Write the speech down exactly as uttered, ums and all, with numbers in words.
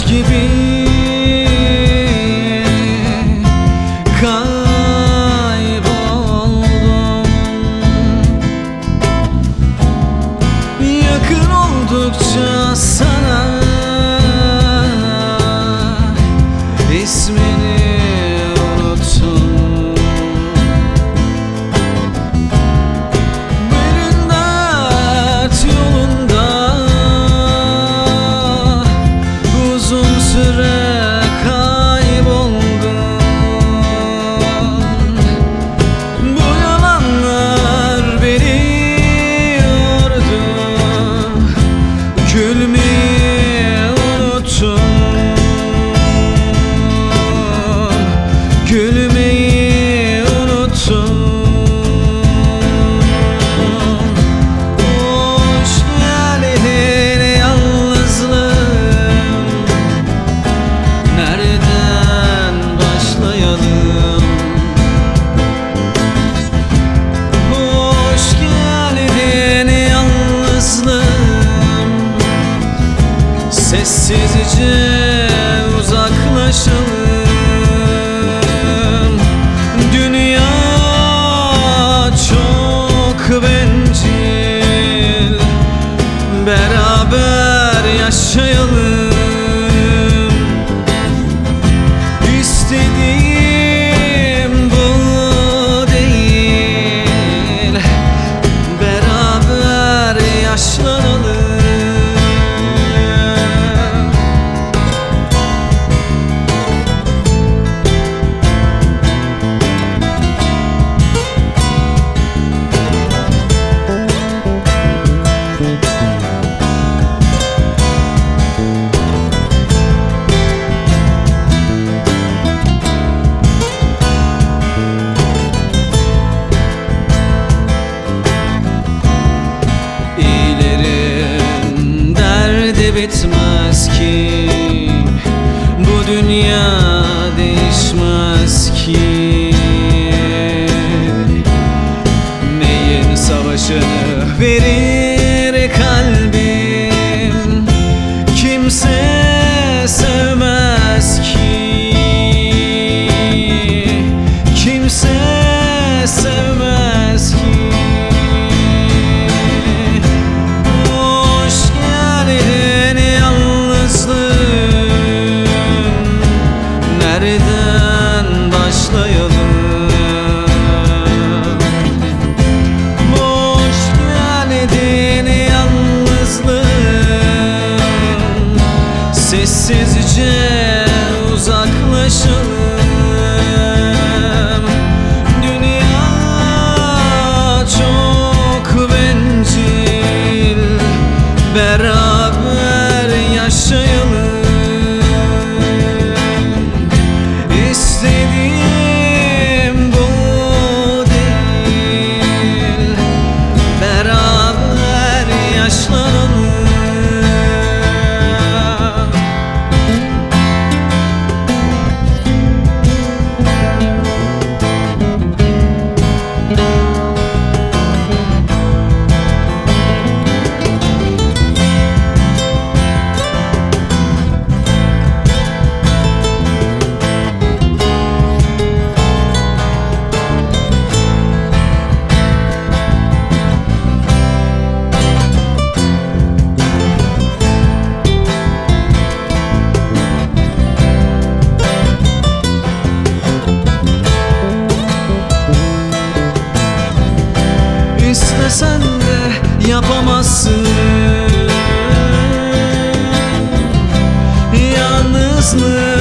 gibi kayboldum. Yakın oldukça sana ismini unuttum. Bir dert yolunda uzun süre kayboldum. Bu yalanlar beni yordu. Gülmeyi unuttum. Gülmeyi unuttum. Hoş geldin yalnızlığım. Nereden başlayalım? Hoş geldin yalnızlığım. Sessizce uzaklaşalım. Dünya çok bencil, beraber yaşayalım. İstediğim bu değil, beraber yaşlanalım. İyilerin derdi bitmez ki, bu dünya değişmez ki. Neyin savaşını verir kalbim, kimse sevmez ki. Kimse sevmez ki. Hoş geldin yalnızlığım. Nereden başlayalım? Hoş geldin yalnızlığım. Sessizce uzaklaşalım. Dünya çok bencil, beraber yaşayalım. İstediğim bu değil, beraber yaşlanalım. İstesen de yapamazsın. Yalnızlık